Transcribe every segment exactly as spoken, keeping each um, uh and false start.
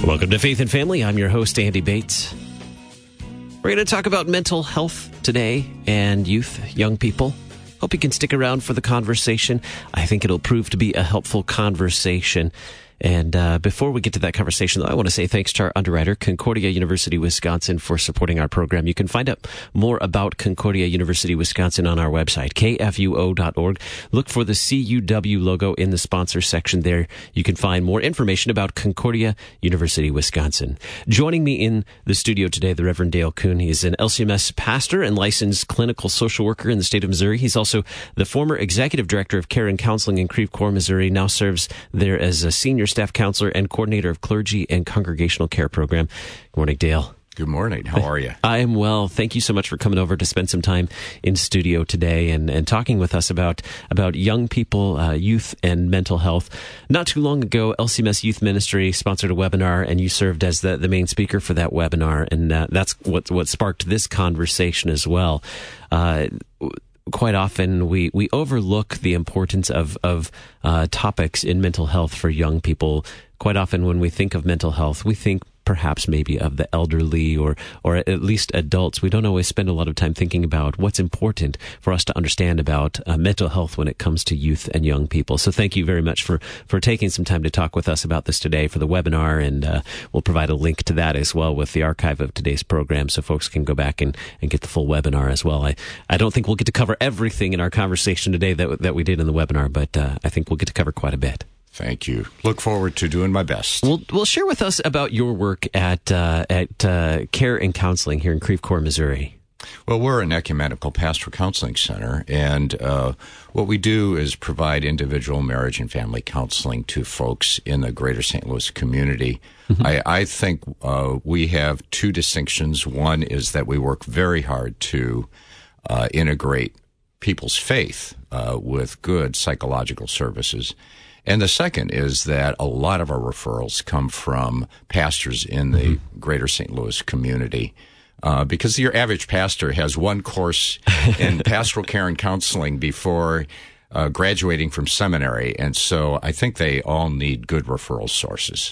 Welcome to Faith and Family. I'm your host, Andy Bates. We're going to talk about mental health today and youth, young people. Hope you can stick around for the conversation. I think it'll prove to be a helpful conversation. And uh, before we get to that conversation, though, I want to say thanks to our underwriter, Concordia University, Wisconsin, for supporting our program. You can find out more about Concordia University, Wisconsin on our website, k f u o dot org. Look for the C U W logo in the sponsor section there. You can find more information about Concordia University, Wisconsin. Joining me in the studio today, the Reverend Dale Kuhn. He's an L C M S pastor and licensed clinical social worker in the state of Missouri. He's also the former executive director of care and counseling in Creve Coeur, Missouri, now serves there as a senior staff counselor and coordinator of clergy and congregational care program. Good morning, Dale. Good morning. How are you? I am well. Thank you so much for coming over to spend some time in studio today and, and talking with us about, about young people, uh, youth, and mental health. Not too long ago, L C M S Youth Ministry sponsored a webinar, and you served as the, the main speaker for that webinar, and uh, that's what, what sparked this conversation as well. Uh, Quite often, we, we overlook the importance of, of uh, topics in mental health for young people. Quite often, when we think of mental health, we think perhaps maybe of the elderly or or at least adults. We don't always spend a lot of time thinking about what's important for us to understand about uh, mental health when it comes to youth and young people. So thank you very much for, for taking some time to talk with us about this today for the webinar, and uh, we'll provide a link to that as well with the archive of today's program so folks can go back and, and get the full webinar as well. I, I don't think we'll get to cover everything in our conversation today that, that we did in the webinar, but uh, I think we'll get to cover quite a bit. Thank you. Look forward to doing my best. Well, well, share with us about your work at uh, at uh, Care and Counseling here in Creve Coeur, Missouri. Well, we're an ecumenical pastoral counseling center, and uh, what we do is provide individual marriage and family counseling to folks in the greater Saint Louis community. Mm-hmm. I, I think uh, we have two distinctions. One is that we work very hard to uh, integrate people's faith uh, with good psychological services. And the second is that a lot of our referrals come from pastors in the mm-hmm. greater Saint Louis community. Uh, because your average pastor has one course in pastoral care and counseling before uh, graduating from seminary. And so I think they all need good referral sources.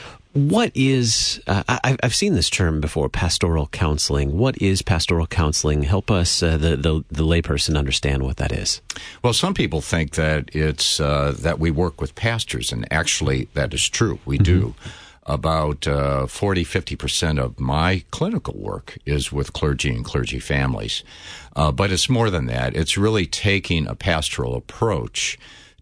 What is, uh, I, I've seen this term before, pastoral counseling. What is pastoral counseling? Help us, uh, the, the, the layperson, understand what that is. Well, some people think that it's, uh, that we work with pastors, and actually that is true. We mm-hmm. do. About uh, forty, fifty percent of my clinical work is with clergy and clergy families. Uh, but it's more than that. It's really taking a pastoral approach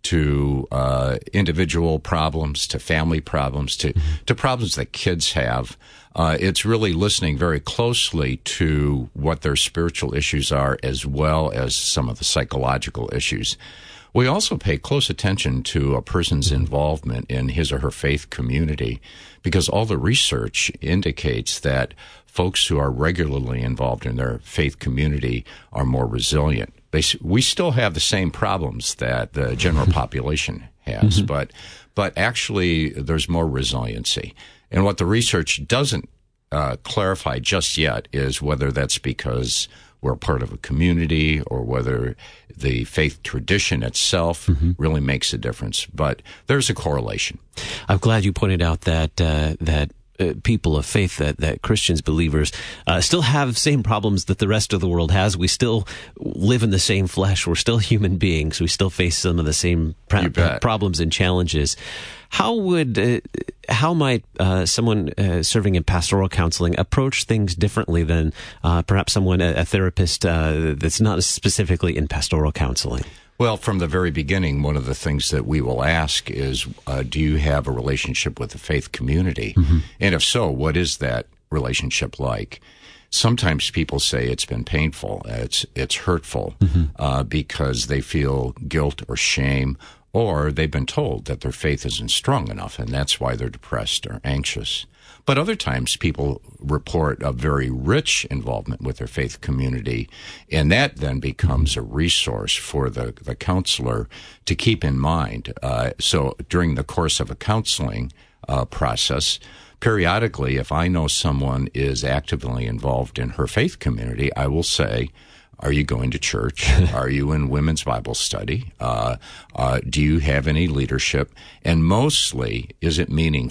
to uh, individual problems, to family problems, to, to problems that kids have. Uh, it's really listening very closely to what their spiritual issues are as well as some of the psychological issues. We also pay close attention to a person's involvement in his or her faith community because all the research indicates that folks who are regularly involved in their faith community are more resilient. They, we still have the same problems that the general population has, mm-hmm. but but actually there's more resiliency. And what the research doesn't uh, clarify just yet is whether that's because we're part of a community or whether the faith tradition itself mm-hmm. really makes a difference. But there's a correlation. I'm glad you pointed out that uh, that uh, people of faith, that, that Christians, believers, uh, still have the same problems that the rest of the world has. We still live in the same flesh. We're still human beings. We still face some of the same pra- problems and challenges. How would, uh, how might uh, someone uh, serving in pastoral counseling approach things differently than uh, perhaps someone, a, a therapist uh, that's not specifically in pastoral counseling? Well, from the very beginning, one of the things that we will ask is, uh, do you have a relationship with the faith community? Mm-hmm. And if so, what is that relationship like? Sometimes people say it's been painful, it's it's hurtful, mm-hmm. uh, because they feel guilt or shame, or they've been told that their faith isn't strong enough, and that's why they're depressed or anxious. But other times people report a very rich involvement with their faith community, and that then becomes a resource for the, the counselor to keep in mind. Uh, so during the course of a counseling uh, process, periodically, if I know someone is actively involved in her faith community, I will say, are you going to church? Are you in women's Bible study? Uh, uh, do you have any leadership? And mostly, is it meaningful?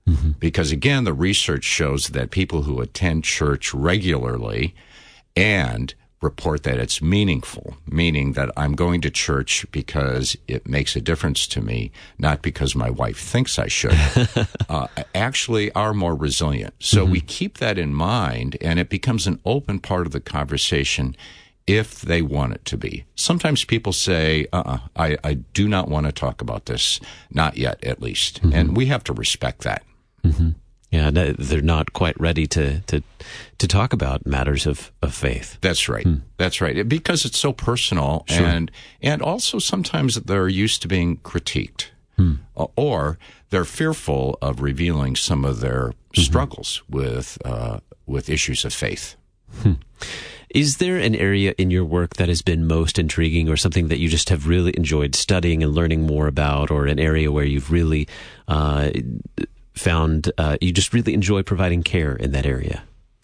Mm-hmm. Because, again, the research shows that people who attend church regularly and report that it's meaningful, meaning that I'm going to church because it makes a difference to me, not because my wife thinks I should, uh, actually are more resilient. So mm-hmm. we keep that in mind, and it becomes an open part of the conversation if they want it to be. Sometimes people say, uh-uh, I, I do not want to talk about this, not yet at least, mm-hmm. and we have to respect that. Mm-hmm. Yeah, they're not quite ready to to, to talk about matters of, of faith. That's right. Hmm. That's right. Because it's so personal, sure. and and also sometimes they're used to being critiqued, hmm. or they're fearful of revealing some of their mm-hmm. struggles with uh, with issues of faith. Hmm. Is there an area in your work that has been most intriguing, or something that you just have really enjoyed studying and learning more about, or an area where you've really uh, found uh, you just really enjoy providing care in that area?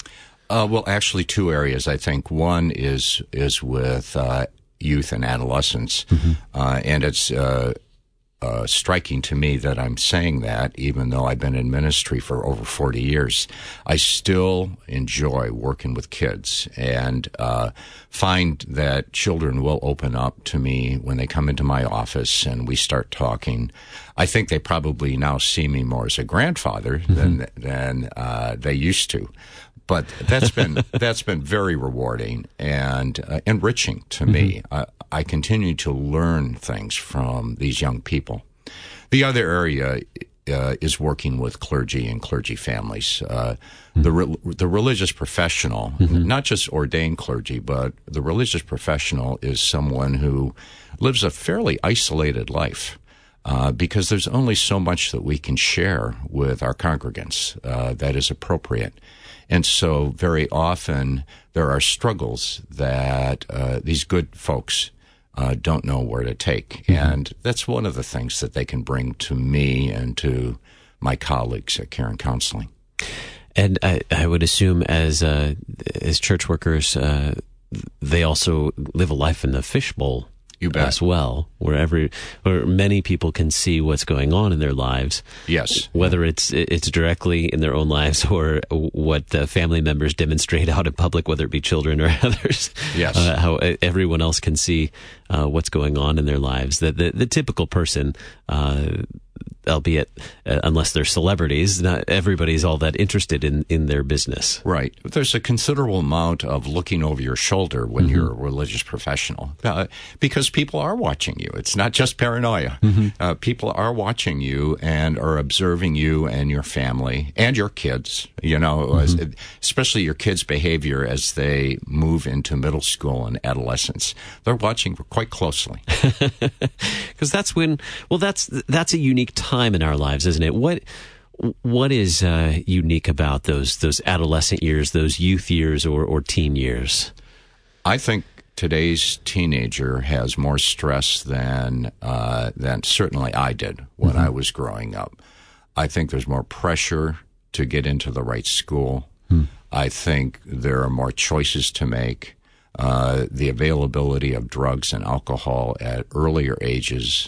Uh, well, actually, two areas, I think. One is is with uh, youth and adolescents, mm-hmm. uh, and it's uh, uh, striking to me that I'm saying that, even though I've been in ministry for over forty years. I still enjoy working with kids, and uh, find that children will open up to me when they come into my office and we start talking. I think they probably now see me more as a grandfather mm-hmm. than than uh, they used to. But that's been that's been very rewarding and uh, enriching to mm-hmm. me. I, I continue to learn things from these young people. The other area uh, is working with clergy and clergy families. Uh, mm-hmm. The re- the religious professional, mm-hmm. not just ordained clergy, but the religious professional is someone who lives a fairly isolated life. Uh, because there's only so much that we can share with our congregants uh, that is appropriate. And so very often there are struggles that uh, these good folks uh, don't know where to take. Mm-hmm. And that's one of the things that they can bring to me and to my colleagues at Care and Counseling. And I, I would assume as uh, as church workers, uh, they also live a life in the fishbowl. You bet. As well, where every, where many people can see what's going on in their lives. Yes. Whether it's it's directly in their own lives or what the family members demonstrate out in public, whether it be children or others. Yes. Uh, how everyone else can see uh, what's going on in their lives. That the, the typical person, uh, albeit uh, unless they're celebrities, not everybody's all that interested in, in their business. Right. There's a considerable amount of looking over your shoulder when mm-hmm. you're a religious professional, uh, because people are watching you. It's not just paranoia. Mm-hmm. Uh, people are watching you and are observing you and your family and your kids, you know, mm-hmm. as, especially your kids' behavior as they move into middle school and adolescence. They're watching quite closely. Because that's when, well, that's that's a unique time in our lives, isn't it? What what is uh, unique about those those adolescent years, those youth years, or or teen years? I think today's teenager has more stress than uh, than certainly I did when mm-hmm. I was growing up. I think there's more pressure to get into the right school. Mm. I think there are more choices to make. Uh, the availability of drugs and alcohol at earlier ages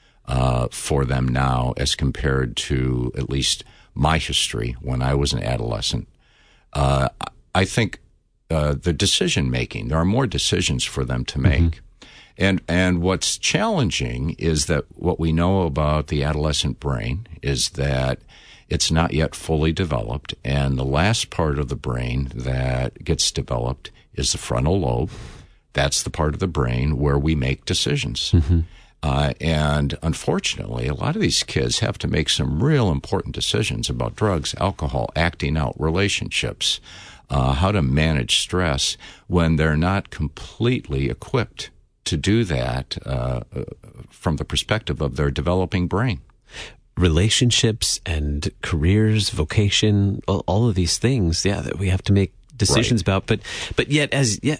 uh, for them now as compared to at least my history when I was an adolescent. Uh, I think uh, the decision-making, there are more decisions for them to make. Mm-hmm. And and what's challenging is that what we know about the adolescent brain is that it's not yet fully developed, and the last part of the brain that gets developed is the frontal lobe. That's the part of the brain where we make decisions. Mm-hmm. Uh, and unfortunately, a lot of these kids have to make some real important decisions about drugs, alcohol, acting out, relationships, uh, how to manage stress when they're not completely equipped to do that uh, from the perspective of their developing brain. Relationships and careers, vocation, all, all of these things, yeah, that we have to make decisions right. about, but but yet as yeah,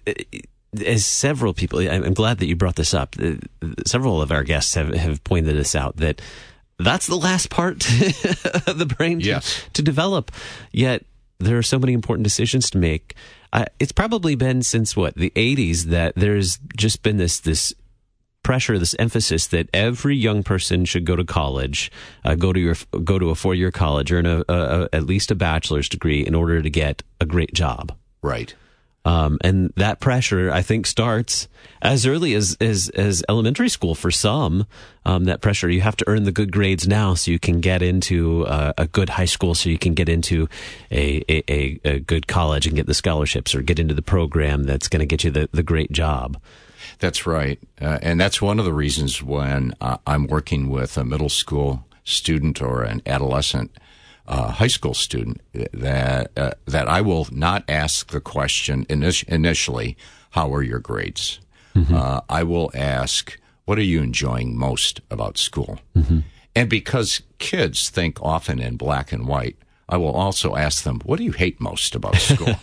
as several people, I'm glad that you brought this up. Several of our guests have, have pointed this out, that that's the last part of the brain to, yes. to develop. Yet there are so many important decisions to make. Uh, it's probably been since what the eighties that there's just been this this pressure, this emphasis that every young person should go to college, uh, go to your go to a four-year college, earn a, a, a, at least a bachelor's degree in order to get a great job. Right. Um, and that pressure, I think, starts as early as, as, as elementary school for some. Um, that pressure, you have to earn the good grades now so you can get into uh, a good high school, so you can get into a, a, a good college and get the scholarships, or get into the program that's going to get you the, the great job. That's right. Uh, and that's one of the reasons when uh, I'm working with a middle school student or an adolescent Uh, high school student, that uh, that I will not ask the question init- initially, how are your grades? Mm-hmm. Uh, I will ask, what are you enjoying most about school? Mm-hmm. And because kids think often in black and white, I will also ask them, what do you hate most about school?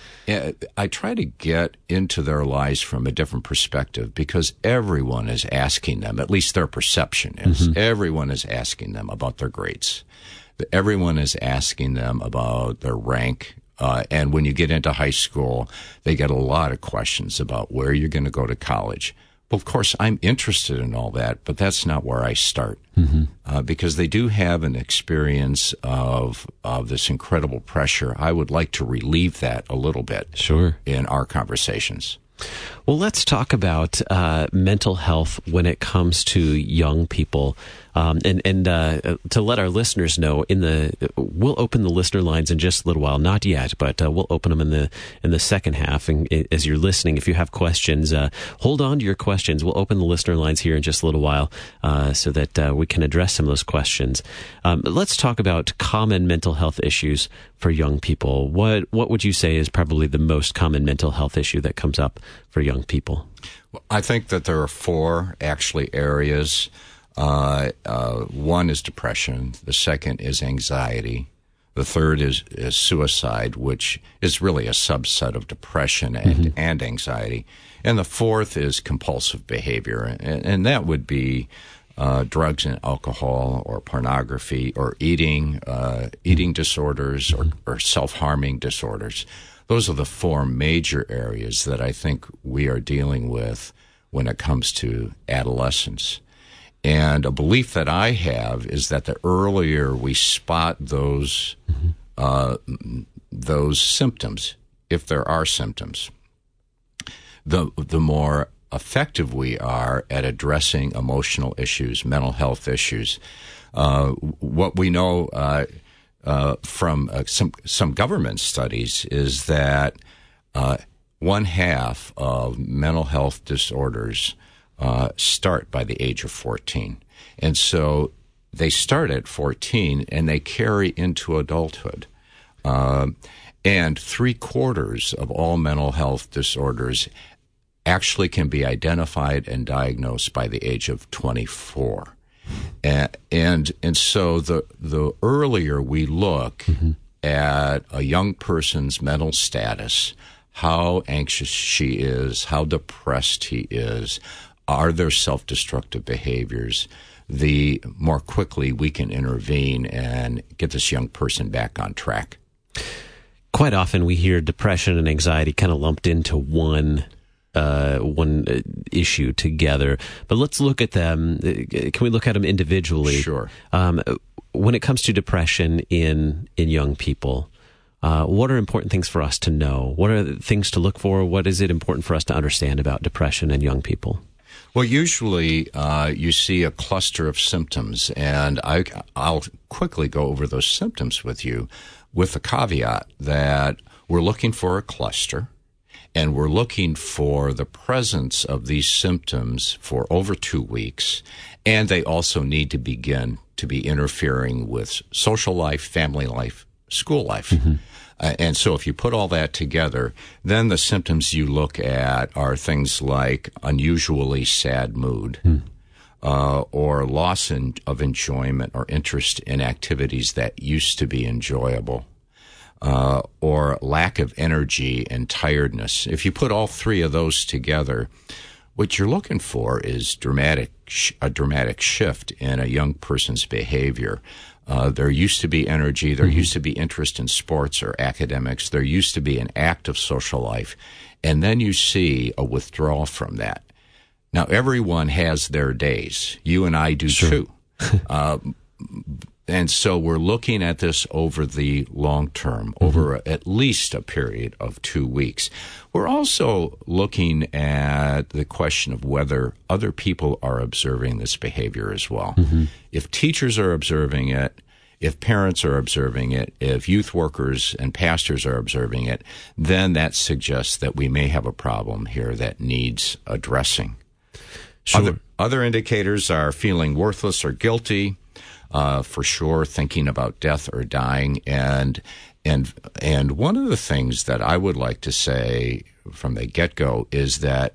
I try to get into their lives from a different perspective, because everyone is asking them, at least their perception is, mm-hmm. everyone is asking them about their grades. Everyone is asking them about their rank. Uh, and when you get into high school, they get a lot of questions about where you're going to go to college. Well, of course, I'm interested in all that, but that's not where I start. Mm-hmm. Uh, because they do have an experience of of this incredible pressure. I would like to relieve that a little bit. Sure. In our conversations. Well, let's talk about uh, mental health when it comes to young people, um, and and uh, to let our listeners know. In the we'll open the listener lines in just a little while. Not yet, but uh, we'll open them in the in the second half. And as you're listening, if you have questions, uh, hold on to your questions. We'll open the listener lines here in just a little while, uh, so that uh, we can address some of those questions. Um, let's talk about common mental health issues for young people. What what would you say is probably the most common mental health issue that comes up for young people? Well, I think that there are four actually areas. Uh, uh, one is depression. The second is anxiety. The third is, is suicide, which is really a subset of depression and, mm-hmm. and anxiety. And the fourth is compulsive behavior, and, and that would be uh, drugs and alcohol, or pornography, or eating, uh, eating disorders, mm-hmm. or, or self-harming disorders. Those are the four major areas that I think we are dealing with when it comes to adolescence. And a belief that I have is that the earlier we spot those mm-hmm. uh, those symptoms, if there are symptoms, the the more effective we are at addressing emotional issues, mental health issues. Uh, what we know uh, uh, from uh, some some government studies is that uh, one half of mental health disorders uh, start by the age of fourteen, and so they start at fourteen and they carry into adulthood. Uh, and three quarters of all mental health disorders actually can be identified and diagnosed by the age of twenty-four. And and, and so the the earlier we look mm-hmm. at a young person's mental status, how anxious she is, how depressed he is, are there self-destructive behaviors, the more quickly we can intervene and get this young person back on track. Quite often we hear depression and anxiety kind of lumped into one uh, one issue together. But let's look at them. Can we look at them individually? Sure. Um, when it comes to depression in in young people, uh, what are important things for us to know? What are the things to look for? What is it important for us to understand about depression in young people? Well, usually uh, you see a cluster of symptoms, and I, I'll quickly go over those symptoms with you, with the caveat that we're looking for a cluster, and we're looking for the presence of these symptoms for over two weeks, and they also need to begin to be interfering with social life, family life, school life. Mm-hmm. Uh, and so if you put all that together, then the symptoms you look at are things like unusually sad mood, mm. uh, or loss in, of enjoyment or interest in activities that used to be enjoyable, uh, or lack of energy and tiredness. If you put all three of those together, what you're looking for is dramatic, a dramatic shift in a young person's behavior. Uh, there used to be energy, there mm-hmm. used to be interest in sports or academics, there used to be an active social life, and then you see a withdrawal from that. Now, everyone has their days. You and I do Sure. too. uh, and so we're looking at this over the long term, over mm-hmm. at least a period of two weeks. We're also looking at the question of whether other people are observing this behavior as well. Mm-hmm. If teachers are observing it, if parents are observing it, if youth workers and pastors are observing it, then that suggests that we may have a problem here that needs addressing. Sure. Other, other indicators are feeling worthless or guilty, uh, for sure, thinking about death or dying. And and and one of the things that I would like to say from the get-go is that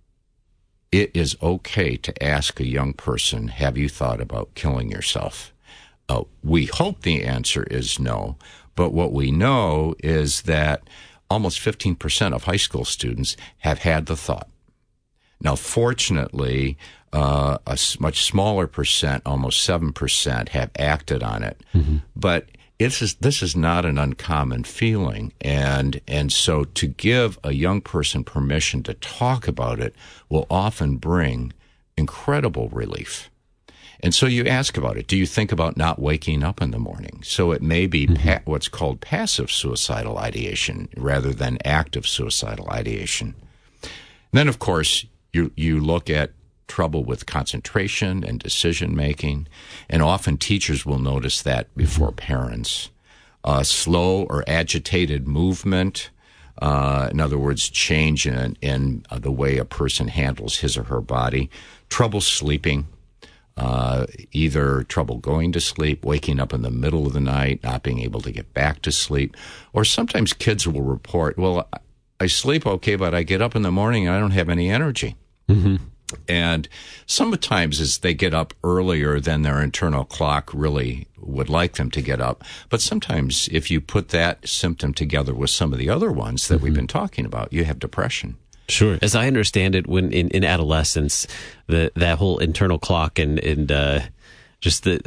it is okay to ask a young person, have you thought about killing yourself? Uh, we hope the answer is no, but what we know is that almost fifteen percent of high school students have had the thought. Now, fortunately, uh, a much smaller percent, almost seven percent, have acted on it. Mm-hmm. But it's, this is not an uncommon feeling. And, and so to give a young person permission to talk about it will often bring incredible relief. And so you ask about it. Do you think about not waking up in the morning? So it may be mm-hmm. pa- what's called passive suicidal ideation rather than active suicidal ideation. And then, of course, you you look at trouble with concentration and decision-making, and often teachers will notice that before mm-hmm. parents. Uh, slow or agitated movement, uh, in other words, change in, in uh, the way a person handles his or her body. Trouble sleeping. Uh, either trouble going to sleep, waking up in the middle of the night, not being able to get back to sleep, or sometimes kids will report, well, I sleep okay, but I get up in the morning and I don't have any energy. Mm-hmm. And sometimes as they get up earlier than their internal clock really would like them to get up. But sometimes if you put that symptom together with some of the other ones that mm-hmm. we've been talking about, you have depression. Sure. As I understand it, when in, in adolescence, the that whole internal clock and and uh, just the,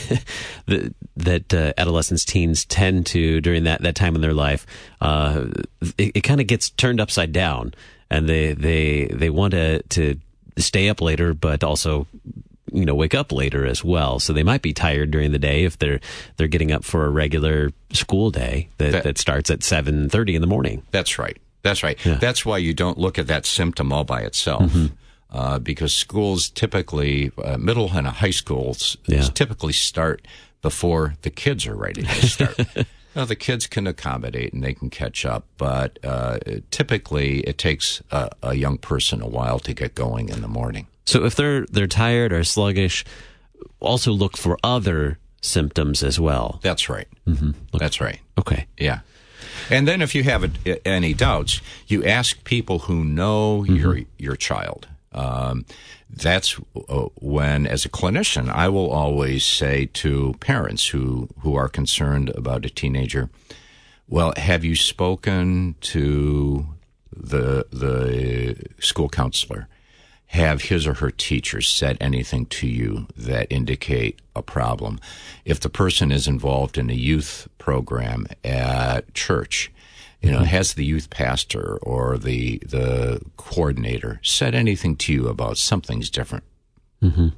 the that uh, adolescents, teens tend to during that, that time in their life, uh, it, it kind of gets turned upside down, and they they they want to to stay up later, but also you know wake up later as well. So they might be tired during the day if they're they're getting up for a regular school day that that, that starts at seven thirty in the morning. That's right. That's right. Yeah. That's why you don't look at that symptom all by itself, mm-hmm. uh, because schools typically, uh, middle and high schools, yeah. typically start before the kids are ready to start. Now, the kids can accommodate and they can catch up, but uh, typically it takes a, a young person a while to get going in the morning. So if they're they're tired or sluggish, also look for other symptoms as well. That's right. Mm-hmm. That's right. Okay. Yeah. And then if you have a, any doubts, you ask people who know mm-hmm. your your child. Um, that's uh, when, as a clinician, I will always say to parents who, who are concerned about a teenager, well, have you spoken to the the school counselor? Have his or her teachers said anything to you that indicate a problem? If the person is involved in a youth program at church, you know, mm-hmm. has the youth pastor or the the coordinator said anything to you about something's different? Mm-hmm.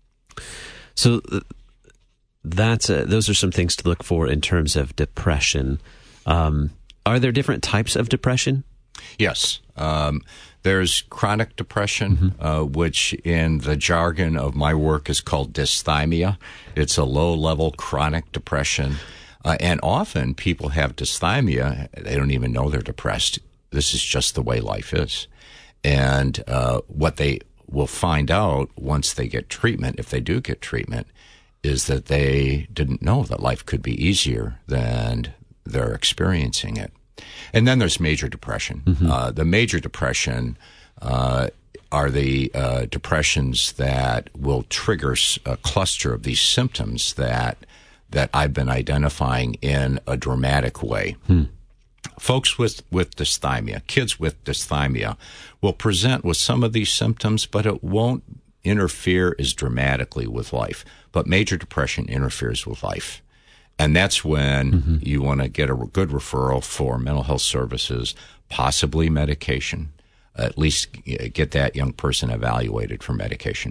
So that's a, those are some things to look for in terms of depression. Um, are there different types of depression? Yes. Um, there's chronic depression, mm-hmm. uh, which in the jargon of my work is called dysthymia. It's a low-level chronic depression. Uh, and often people have dysthymia. They don't even know they're depressed. This is just the way life is. And uh, what they will find out once they get treatment, if they do get treatment, is that they didn't know that life could be easier than they're experiencing it. And then there's major depression. Mm-hmm. Uh, the major depression uh, are the uh, depressions that will trigger a cluster of these symptoms that that I've been identifying in a dramatic way. Hmm. Folks with, with dysthymia, kids with dysthymia, will present with some of these symptoms, but it won't interfere as dramatically with life. But major depression interferes with life. And that's when mm-hmm. you want to get a good referral for mental health services, possibly medication. at least get that young person evaluated for medication.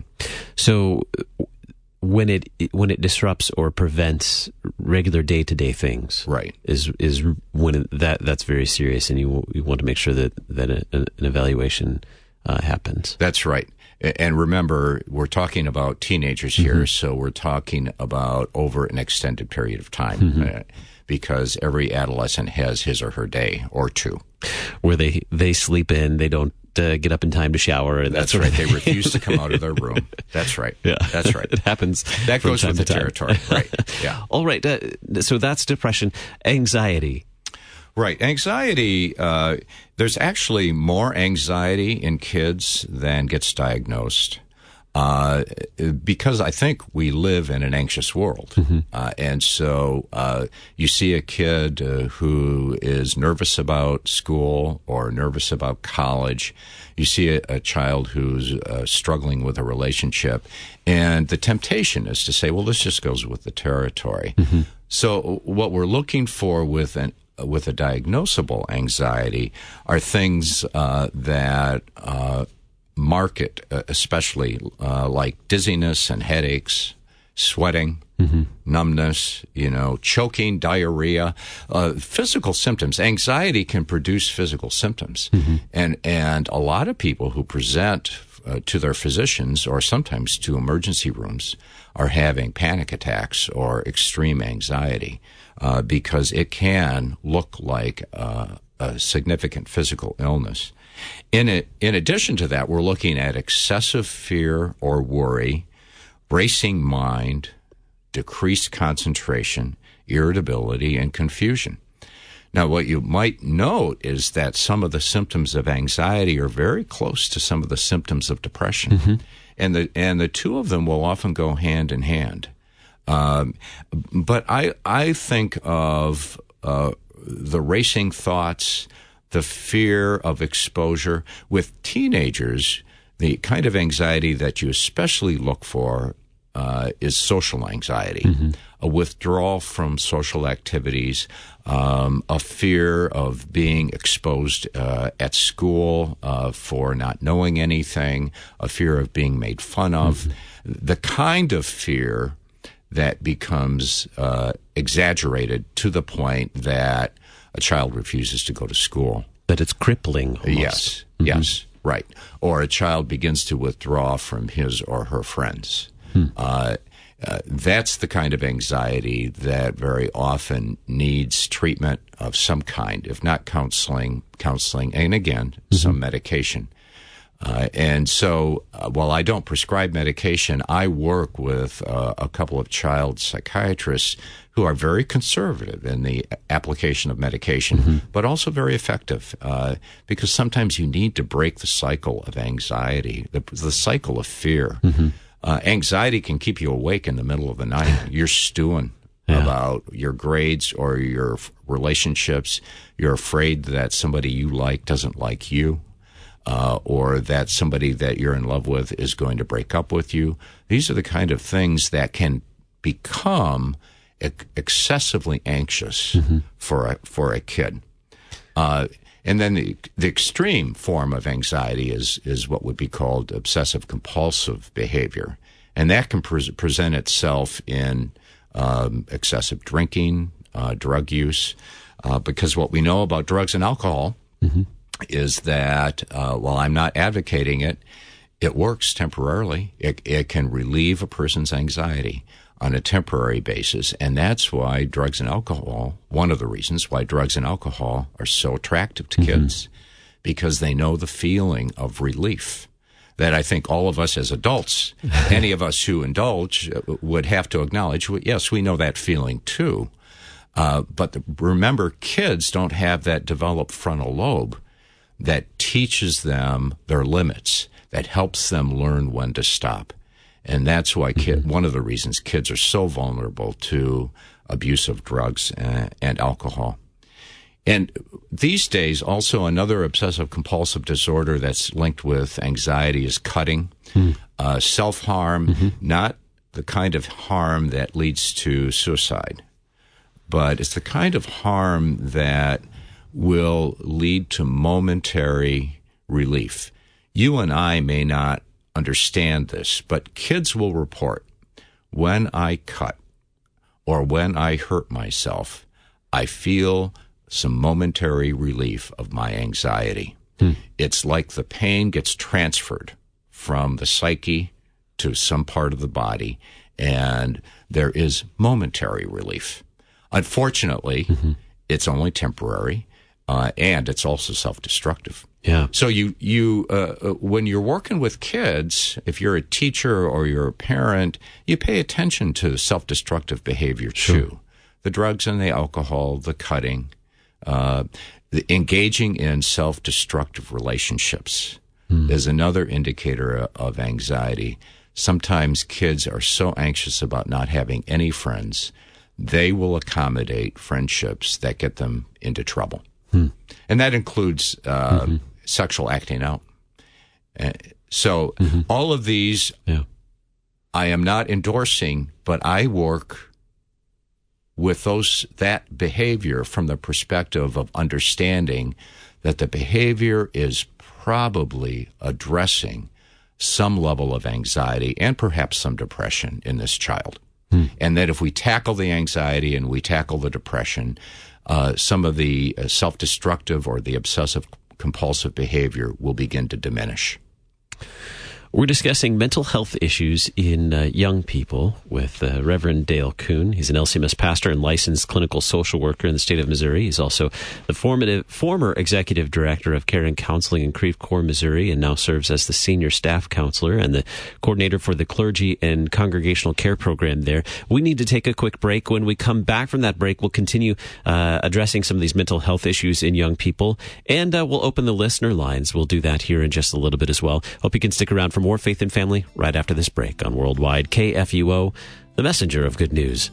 So when it when it disrupts or prevents regular day-to-day things, right, is is when it, that that's very serious, and you you want to make sure that that a, an evaluation uh, happens. That's right. And remember, we're talking about teenagers here, mm-hmm. so we're talking about over an extended period of time, mm-hmm. uh, because every adolescent has his or her day or two where they they sleep in, they don't uh, get up in time to shower. And that's that right. They refuse to come out of their room. That's right. Yeah, that's right. It happens. That goes with the time. territory, right? Yeah. All right. Uh, so that's depression. Anxiety. Right. Anxiety, uh, there's actually more anxiety in kids than gets diagnosed, uh, because I think we live in an anxious world. Mm-hmm. Uh, and so uh, you see a kid uh, who is nervous about school or nervous about college. You see a, a child who's uh, struggling with a relationship, and the temptation is to say, well, this just goes with the territory. Mm-hmm. So what we're looking for with an with a diagnosable anxiety are things uh, that uh, mark it, uh, especially uh, like dizziness and headaches, sweating, mm-hmm. numbness, you know, choking, diarrhea, uh, physical symptoms. Anxiety can produce physical symptoms. Mm-hmm. And, and a lot of people who present uh, to their physicians or sometimes to emergency rooms are having panic attacks or extreme anxiety. Uh, because it can look like uh, a significant physical illness. In it, in addition to that, we're looking at excessive fear or worry, racing mind, decreased concentration, irritability, and confusion. Now, what you might note is that some of the symptoms of anxiety are very close to some of the symptoms of depression, mm-hmm. and the and the two of them will often go hand in hand. Um, but I I think of uh, the racing thoughts, the fear of exposure. With teenagers, the kind of anxiety that you especially look for uh, is social anxiety, mm-hmm. a withdrawal from social activities, um, a fear of being exposed uh, at school uh, for not knowing anything, a fear of being made fun of, mm-hmm. the kind of fear that becomes uh, exaggerated to the point that a child refuses to go to school. That it's crippling almost. Yes, mm-hmm. yes, right. Or a child begins to withdraw from his or her friends. Hmm. Uh, uh, that's the kind of anxiety that very often needs treatment of some kind, if not counseling, counseling, and again, mm-hmm. some medication. Uh, and so uh, while I don't prescribe medication, I work with uh, a couple of child psychiatrists who are very conservative in the application of medication, mm-hmm. but also very effective uh, because sometimes you need to break the cycle of anxiety, the, the cycle of fear. Mm-hmm. Uh, anxiety can keep you awake in the middle of the night. You're stewing yeah. about your grades or your relationships. You're afraid that somebody you like doesn't like you. Uh, or that somebody that you're in love with is going to break up with you. These are the kind of things that can become ex- excessively anxious mm-hmm. for a, for a kid. Uh, and then the, the extreme form of anxiety is is what would be called obsessive compulsive behavior, and that can pre- present itself in um, excessive drinking, uh, drug use, uh, because what we know about drugs and alcohol. Mm-hmm. is that uh, while I'm not advocating it, it works temporarily. It, it can relieve a person's anxiety on a temporary basis, and that's why drugs and alcohol, one of the reasons why drugs and alcohol are so attractive to mm-hmm. kids, because they know the feeling of relief that I think all of us as adults, any of us who indulge, would have to acknowledge, yes, we know that feeling too. Uh, but the, remember, kids don't have that developed frontal lobe that teaches them their limits, that helps them learn when to stop. And that's why kid, mm-hmm. one of the reasons kids are so vulnerable to abuse of drugs and, and alcohol. And these days, also another obsessive-compulsive disorder that's linked with anxiety is cutting, mm. uh, self-harm, mm-hmm. not the kind of harm that leads to suicide, but it's the kind of harm that will lead to momentary relief. You and I may not understand this, but kids will report, when I cut or when I hurt myself, I feel some momentary relief of my anxiety. Hmm. It's like the pain gets transferred from the psyche to some part of the body, and there is momentary relief. Unfortunately, mm-hmm. it's only temporary, uh, and it's also self-destructive. Yeah. So you you uh, when you're working with kids, if you're a teacher or you're a parent, you pay attention to self-destructive behavior too. Sure. The drugs and the alcohol, the cutting, uh, the engaging in self-destructive relationships mm. is another indicator of anxiety. Sometimes kids are so anxious about not having any friends, they will accommodate friendships that get them into trouble. Hmm. And that includes uh, mm-hmm. sexual acting out. Uh, so mm-hmm. all of these, yeah. I am not endorsing, but I work with those that behavior from the perspective of understanding that the behavior is probably addressing some level of anxiety and perhaps some depression in this child. Hmm. And that if we tackle the anxiety and we tackle the depression, uh, some of the uh, self-destructive or the obsessive-compulsive behavior will begin to diminish. We're discussing mental health issues in uh, young people with uh, Reverend Dale Kuhn. He's an L C M S pastor and licensed clinical social worker in the state of Missouri. He's also the formative, former executive director of Care and Counseling in Creve Coeur, Missouri, and now serves as the senior staff counselor and the coordinator for the clergy and congregational care program there. We need to take a quick break. When we come back from that break, we'll continue uh, addressing some of these mental health issues in young people, and uh, we'll open the listener lines. We'll do that here in just a little bit as well. Hope you can stick around for more Faith and Family right after this break on Worldwide K F U O, the messenger of good news.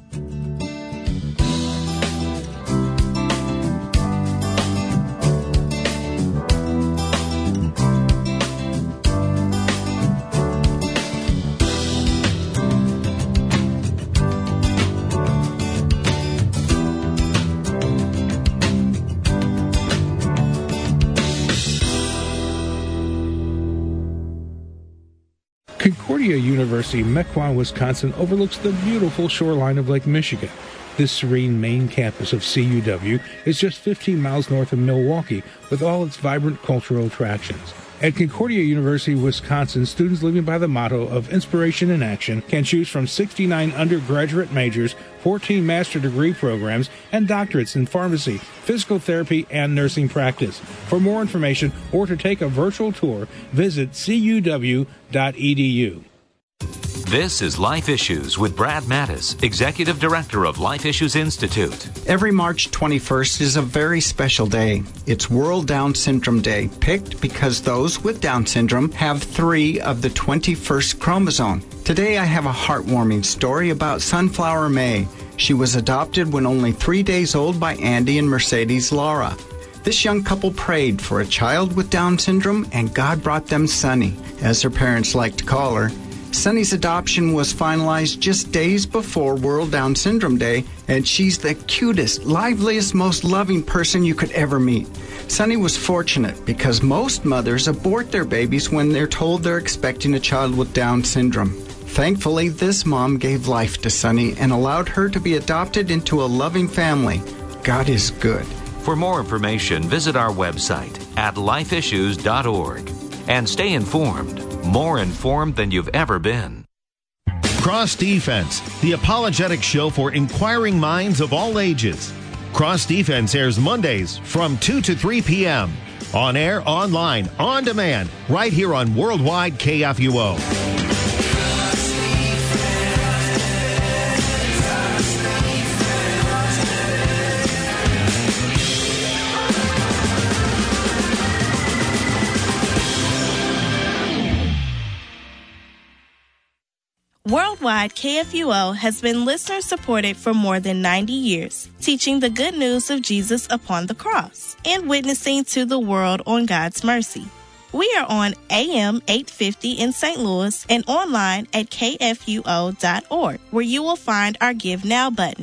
Concordia University, Mequon, Wisconsin, overlooks the beautiful shoreline of Lake Michigan. This serene main campus of C U W is just fifteen miles north of Milwaukee, with all its vibrant cultural attractions. At Concordia University, Wisconsin, students living by the motto of inspiration in action can choose from sixty-nine undergraduate majors, fourteen master degree programs, and doctorates in pharmacy, physical therapy, and nursing practice. For more information or to take a virtual tour, visit c u w dot e d u. This is Life Issues with Brad Mattis, Executive Director of Life Issues Institute. Every March twenty-first is a very special day. It's World Down Syndrome Day, picked because those with Down syndrome have three of the twenty-first chromosome. Today I have a heartwarming story about Sunflower May. She was adopted when only three days old by Andy and Mercedes Lara. This young couple prayed for a child with Down syndrome, and God brought them Sunny, as her parents like to call her. Sunny's adoption was finalized just days before World Down Syndrome Day, and she's the cutest, liveliest, most loving person you could ever meet. Sunny was fortunate because most mothers abort their babies when they're told they're expecting a child with Down syndrome. Thankfully, this mom gave life to Sunny and allowed her to be adopted into a loving family. God is good. For more information, visit our website at life issues dot org and stay informed. More informed than you've ever been. Cross Defense, the apologetic show for inquiring minds of all ages. Cross Defense airs Mondays from two to three p.m. On air, online, on demand, right here on Worldwide K F U O. Worldwide K F U O has been listener-supported for more than ninety years, teaching the good news of Jesus upon the cross and witnessing to the world on God's mercy. We are on A M eight fifty in Saint Louis and online at k f u o dot org, where you will find our Give Now button.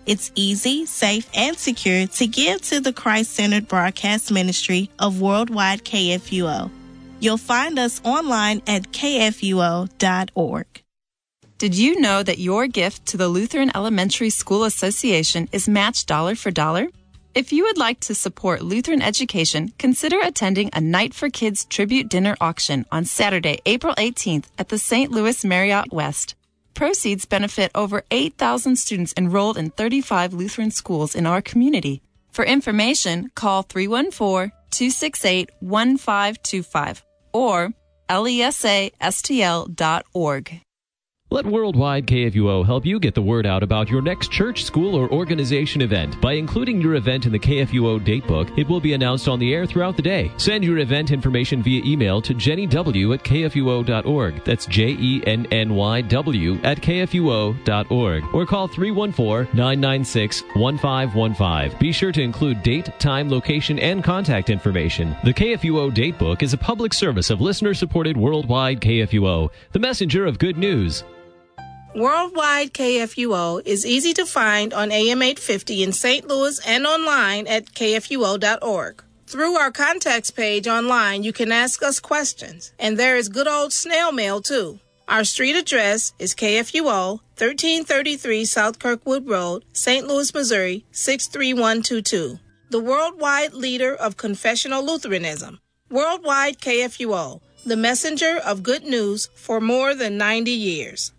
It's easy, safe, and secure to give to the Christ-centered broadcast ministry of Worldwide K F U O. You'll find us online at K F U O dot org. Did you know that your gift to the Lutheran Elementary School Association is matched dollar for dollar? If you would like to support Lutheran education, consider attending a Night for Kids tribute dinner auction on Saturday, April eighteenth at the Saint Louis Marriott West. Proceeds benefit over eight thousand students enrolled in thirty-five Lutheran schools in our community. For information, call three one four, two six eight, one five two five or lesastl dot org. Let Worldwide K F U O help you get the word out about your next church, school, or organization event. By including your event in the K F U O datebook, it will be announced on the air throughout the day. Send your event information via email to Jenny W at K F U O dot org. That's J E N N Y W at K F U O dot org. Or call three one four, nine nine six, one five one five. Be sure to include date, time, location, and contact information. The K F U O datebook is a public service of listener-supported Worldwide K F U O, the messenger of good news. Worldwide K F U O is easy to find on A M eight fifty in Saint Louis and online at K F U O dot org. Through our contacts page online, you can ask us questions, and there is good old snail mail, too. Our street address is K F U O, thirteen thirty-three South Kirkwood Road, Saint Louis, Missouri, six three one two two. The worldwide leader of confessional Lutheranism. Worldwide K F U O, the messenger of good news for more than ninety years.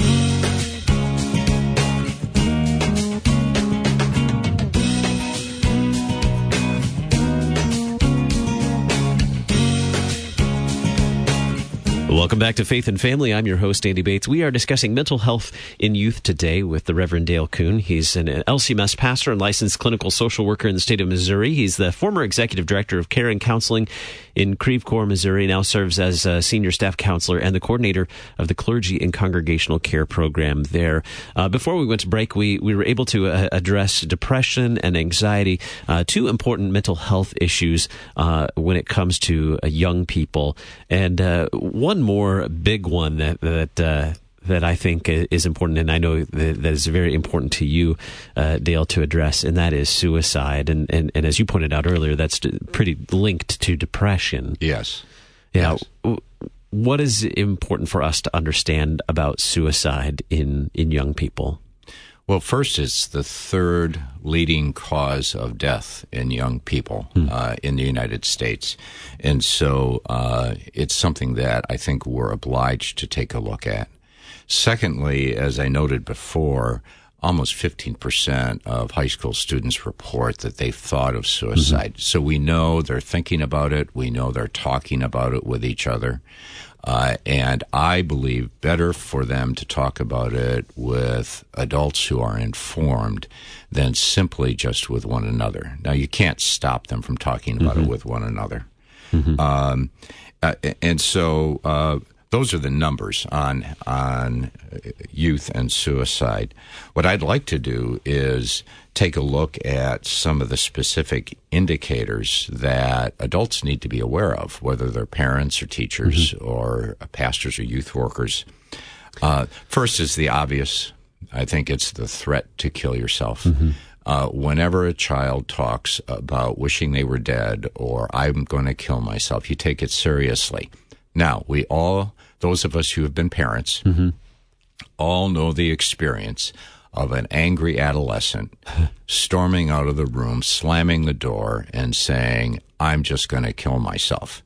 Welcome back to Faith and Family. I'm your host, Andy Bates. We are discussing mental health in youth today with the Reverend Dale Kuhn. He's an L C M S pastor and licensed clinical social worker in the state of Missouri. He's the former executive director of care and counseling in Creve Coeur, Missouri, now serves as a senior staff counselor and the coordinator of the clergy and congregational care program there. Uh, before we went to break, we, we were able to uh, address depression and anxiety, uh, two important mental health issues uh, when it comes to uh, young people. And uh, one more big one that that uh, that I think is important, and I know that, that is very important to you, uh, Dale, to address, and that is suicide. And, and, and as you pointed out earlier, that's pretty linked to depression. Yes. Yeah. Yes. What is important for us to understand about suicide in, in young people? Well, first, it's the third leading cause of death in young people mm. uh, in the United States. And so uh, it's something that I think we're obliged to take a look at. Secondly, as I noted before, almost fifteen percent of high school students report that they've thought of suicide. Mm-hmm. So we know they're thinking about it. We know they're talking about it with each other. Uh, and I believe better for them to talk about it with adults who are informed than simply just with one another. Now, you can't stop them from talking about mm-hmm. it with one another. Mm-hmm. Um, uh, and so uh, those are the numbers on on youth and suicide. What I'd like to do is take a look at some of the specific indicators that adults need to be aware of, whether they're parents or teachers mm-hmm. or pastors or youth workers. Uh, first is the obvious. I think it's the threat to kill yourself. Mm-hmm. Uh, whenever a child talks about wishing they were dead or I'm going to kill myself, you take it seriously. Now, we all, those of us who have been parents, mm-hmm. all know the experience of an angry adolescent storming out of the room, slamming the door, and saying, I'm just going to kill myself.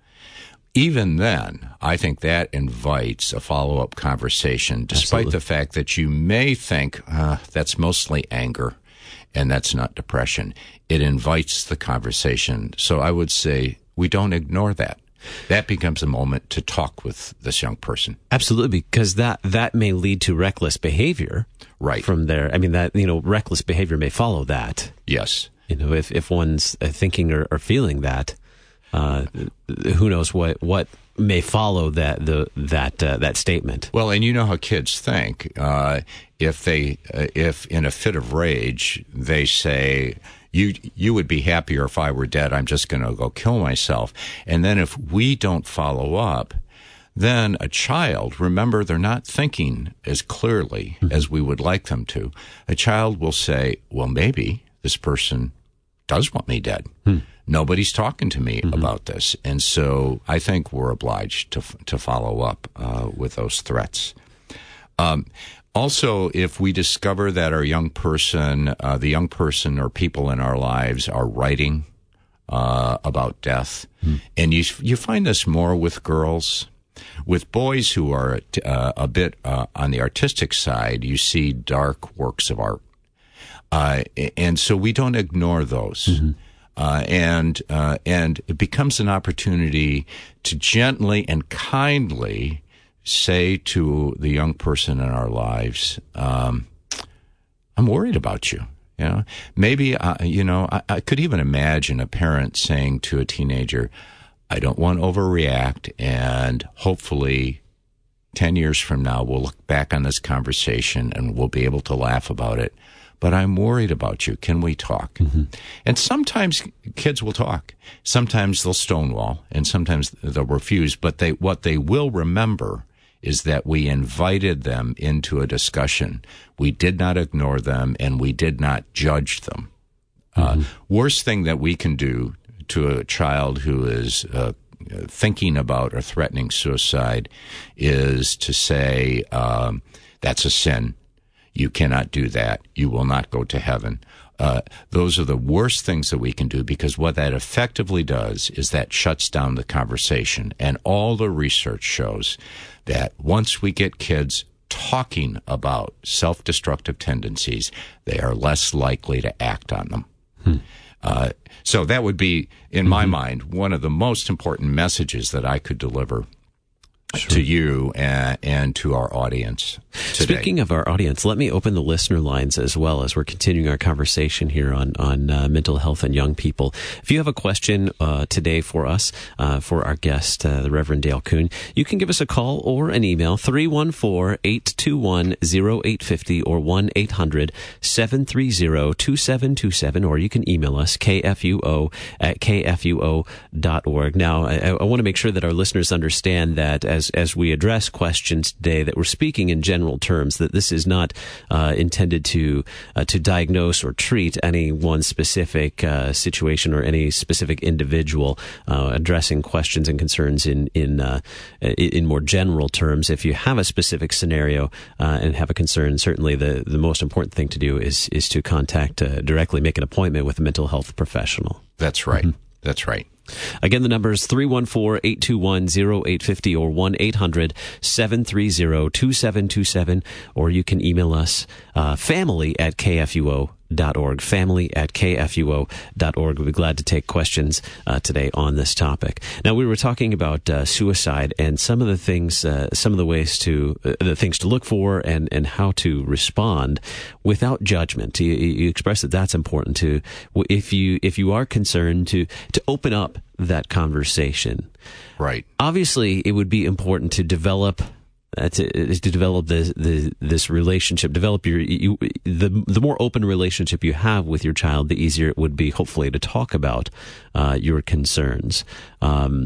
Even then, I think that invites a follow-up conversation, despite Absolutely. The fact that you may think, uh, that's mostly anger, and that's not depression. It invites the conversation. So I would say we don't ignore that. That becomes a moment to talk with this young person. Absolutely, because that, that may lead to reckless behavior. Right. From there. I mean, that, you know, reckless behavior may follow that. Yes. You know, if, if one's thinking or, or feeling that, uh, who knows what, what may follow that, the, that, uh, that statement. Well, and you know how kids think. Uh, if they, uh, if in a fit of rage, they say, You you would be happier if I were dead. I'm just going to go kill myself. And then if we don't follow up, then a child, remember, they're not thinking as clearly mm-hmm. as we would like them to. A child will say, well, maybe this person does want me dead. Hmm. Nobody's talking to me mm-hmm. about this. And so I think we're obliged to to follow up uh, with those threats. Um, also, if we discover that our young person, uh, the young person or people in our lives are writing uh, about death, hmm. and you you find this more with girls. With boys who are uh, a bit uh, on the artistic side, you see dark works of art. Uh, and so we don't ignore those. Mm-hmm. Uh, and uh, and it becomes an opportunity to gently and kindly say to the young person in our lives, um, I'm worried about you. You know, maybe, uh, you know, I, I could even imagine a parent saying to a teenager, I don't want to overreact, and hopefully ten years from now we'll look back on this conversation and we'll be able to laugh about it. But I'm worried about you. Can we talk? Mm-hmm. And sometimes kids will talk. Sometimes they'll stonewall, and sometimes they'll refuse. But they, what they will remember is that we invited them into a discussion. We did not ignore them, and we did not judge them. Mm-hmm. Uh, worst thing that we can do to a child who is uh, thinking about or threatening suicide is to say, um, that's a sin. You cannot do that. You will not go to heaven. Uh, those are the worst things that we can do, because what that effectively does is that shuts down the conversation. And all the research shows that once we get kids talking about self-destructive tendencies, they are less likely to act on them. Hmm. Uh, so that would be, in mm-hmm. my mind, one of the most important messages that I could deliver Sure. to you and, and to our audience today. Speaking of our audience, let me open the listener lines as well as we're continuing our conversation here on, on uh, mental health and young people. If you have a question uh, today for us, uh, for our guest, uh, the Reverend Dale Kuhn, you can give us a call or an email, three one four, eight two one, zero eight five zero or one eight hundred, seven three zero, two seven two seven, or you can email us, k f u o at k f u o dot org. Now, I, I want to make sure that our listeners understand that as As, as we address questions today, that we're speaking in general terms, that this is not uh, intended to uh, to diagnose or treat any one specific uh, situation or any specific individual. Uh, addressing questions and concerns in in uh, in more general terms. If you have a specific scenario uh, and have a concern, certainly the, the most important thing to do is is to contact uh, directly, make an appointment with a mental health professional. That's right. Mm-hmm. That's right. Again, the number is three one four, eight two one, zero eight five zero or one eight hundred, seven three zero, two seven two seven, or you can email us uh, family at k f u o dot org, family at k f u o dot org. We'll be glad to take questions uh, today on this topic. Now, we were talking about uh, suicide and some of the things, uh, some of the ways to, uh, the things to look for and, and how to respond without judgment. You, you express that that's important to, if you, if you are concerned, to, to open up that conversation. Right. Obviously, it would be important to develop Uh, to, to develop the, the, this relationship, develop your, you, the, the more open relationship you have with your child, the easier it would be, hopefully, to talk about, uh, your concerns. Um,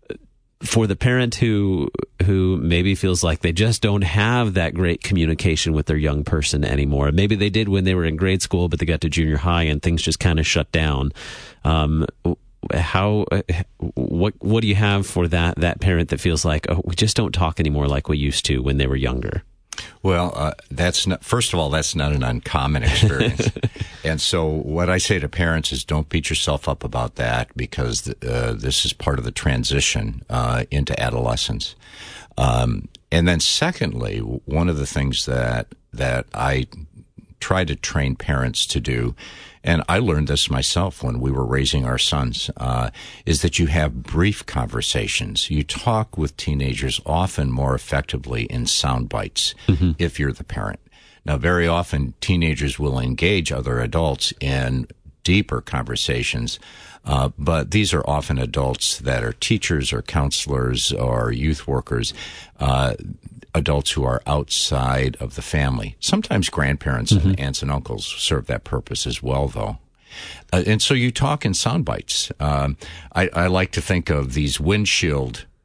for the parent who, who maybe feels like they just don't have that great communication with their young person anymore. Maybe they did when they were in grade school, but they got to junior high and things just kind of shut down. Um, How, what, what do you have for that, that parent that feels like, oh, we just don't talk anymore like we used to when they were younger? Well, uh, that's not, first of all, that's not an uncommon experience. And so what I say to parents is don't beat yourself up about that, because uh, this is part of the transition uh, into adolescence. Um, and then secondly, one of the things that, that I try to train parents to do, and I learned this myself when we were raising our sons, uh, is that you have brief conversations. You talk with teenagers often more effectively in sound bites mm-hmm. if you're the parent. Now, very often teenagers will engage other adults in deeper conversations, uh, but these are often adults that are teachers or counselors or youth workers, uh, adults who are outside of the family. Sometimes grandparents mm-hmm. and aunts and uncles serve that purpose as well, though. Uh, and so you talk in sound bites. Um, I, I like to think of these windshield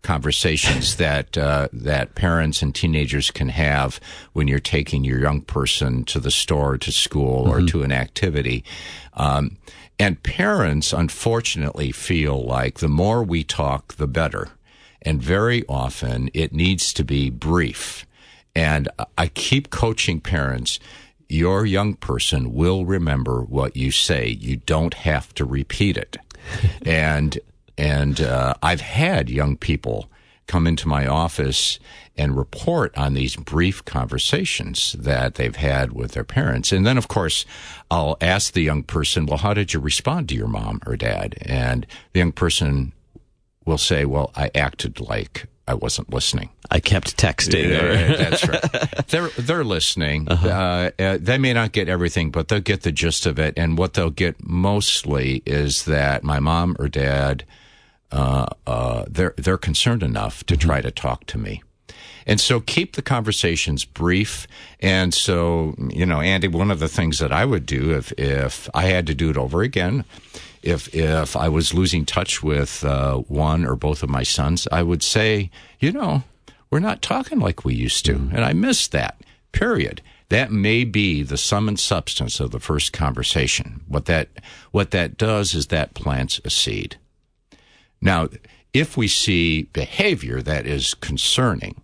conversations that uh, that parents and teenagers can have when you're taking your young person to the store, to school, or mm-hmm. to an activity. Um, and parents, unfortunately, feel like the more we talk, the better. And very often, it needs to be brief. And I keep coaching parents, your young person will remember what you say. You don't have to repeat it. and And uh, I've had young people come into my office and report on these brief conversations that they've had with their parents. And then, of course, I'll ask the young person, well, how did you respond to your mom or dad? And the young person will say, well, I acted like I wasn't listening. I kept texting. Yeah, that's right. They're they're listening. Uh-huh. Uh, uh, they may not get everything, but they'll get the gist of it. And what they'll get mostly is that my mom or dad, uh, uh, they're they're concerned enough to mm-hmm. try to talk to me. And so keep the conversations brief. And so, you know, Andy, one of the things that I would do if if I had to do it over again, If if I was losing touch with uh, one or both of my sons, I would say, you know, we're not talking like we used to, and I miss that, period. That may be the sum and substance of the first conversation. What that what that does is that plants a seed. Now, if we see behavior that is concerning,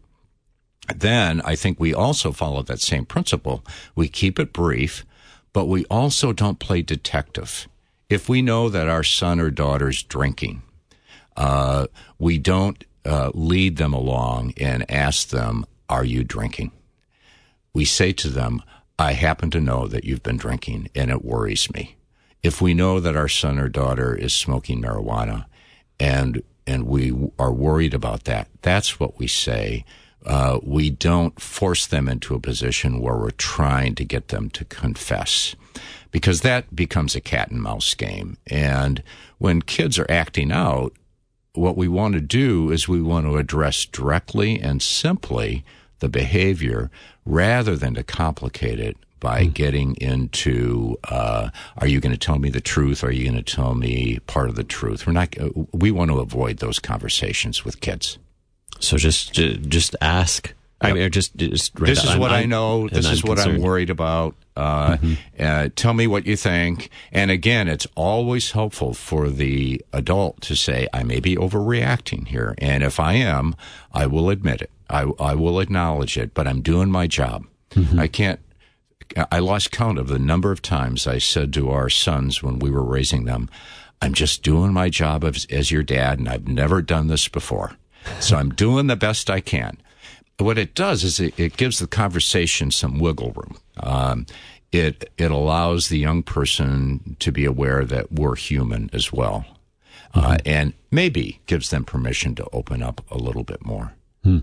then I think we also follow that same principle. We keep it brief, but we also don't play detective. If we know that our son or daughter's drinking, uh, we don't uh, lead them along and ask them, are you drinking? We say to them, I happen to know that you've been drinking, and it worries me. If we know that our son or daughter is smoking marijuana, and and we are worried about that, that's what we say. Uh, we don't force them into a position where we're trying to get them to confess, because that becomes a cat and mouse game. And when kids are acting out, what we want to do is we want to address directly and simply the behavior rather than to complicate it by mm. getting into, uh, are you going to tell me the truth? Or are you going to tell me part of the truth? We're not, we want to avoid those conversations with kids. So just just ask. I yep. mean, or just just. This is I'm, what I'm, I know. This is I'm what concerned. I'm worried about. Uh, mm-hmm. uh, tell me what you think. And again, it's always helpful for the adult to say, "I may be overreacting here, and if I am, I will admit it. I I will acknowledge it. But I'm doing my job. Mm-hmm. I can't." I lost count of the number of times I said to our sons when we were raising them, "I'm just doing my job as, as your dad, and I've never done this before." So I'm doing the best I can. What it does is it, it gives the conversation some wiggle room. Um, it it allows the young person to be aware that we're human as well, mm-hmm. uh, and maybe gives them permission to open up a little bit more. Hmm.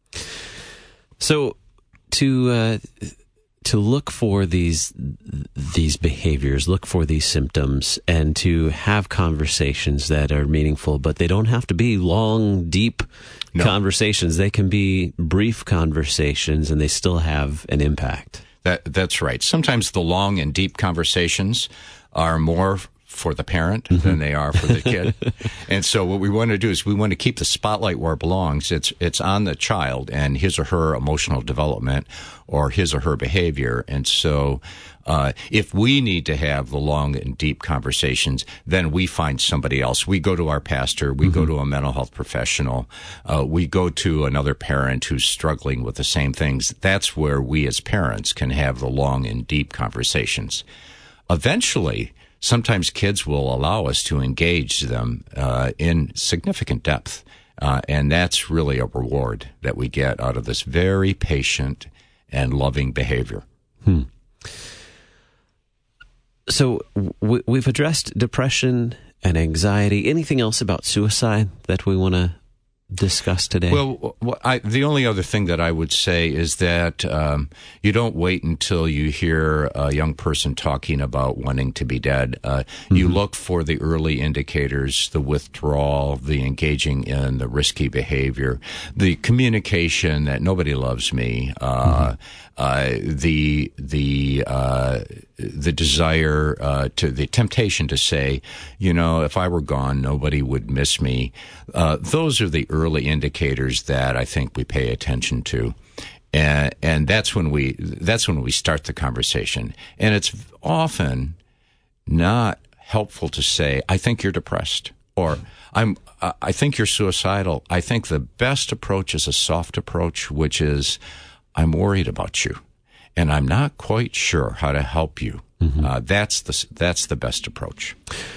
So to uh, to look for these these behaviors, look for these symptoms, and to have conversations that are meaningful, but they don't have to be long, deep no. conversations. They can be brief conversations, and they still have an impact. That that's right. Sometimes the long and deep conversations are more for the parent mm-hmm. than they are for the kid. And so what we want to do is we want to keep the spotlight where it belongs. It's it's on the child and his or her emotional development or his or her behavior. And so uh, if we need to have the long and deep conversations, then we find somebody else. We go to our pastor. We mm-hmm. go to a mental health professional. Uh, we go to another parent who's struggling with the same things. That's where we as parents can have the long and deep conversations. Eventually, sometimes kids will allow us to engage them uh, in significant depth, uh, and that's really a reward that we get out of this very patient and loving behavior. Hmm. So w- we've addressed depression and anxiety. Anything else about suicide that we want to discuss today? Well, I, the only other thing that I would say is that um, you don't wait until you hear a young person talking about wanting to be dead. Uh, mm-hmm. You look for the early indicators, the withdrawal, the engaging in the risky behavior, the communication that nobody loves me, uh, mm-hmm. uh, the the uh, the desire uh, to the temptation to say, you know, if I were gone, nobody would miss me. Uh, those are the early indicators that I think we pay attention to. And, and that's when we that's when we start the conversation. And it's often not helpful to say, I think you're depressed, or I'm I think you're suicidal. I think the best approach is a soft approach, which is, I'm worried about you, and I'm not quite sure how to help you. Mm-hmm. Uh, that's the that's the best approach.